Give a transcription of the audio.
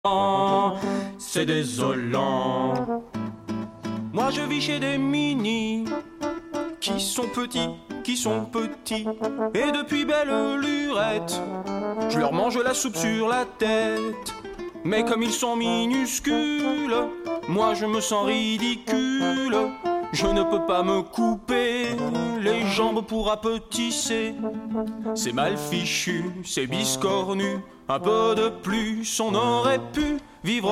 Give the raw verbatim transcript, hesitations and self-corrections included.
C'est désolant. Moi je vis chez des minis qui sont petits, qui sont petits, et depuis belle lurette, je leur mange la soupe sur la tête. Mais comme ils sont minuscules, moi je me sens ridicule. Je ne peux pas me couper les jambes pour rapetisser. C'est mal fichu, c'est biscornu. Un peu de plus, on aurait pu vivre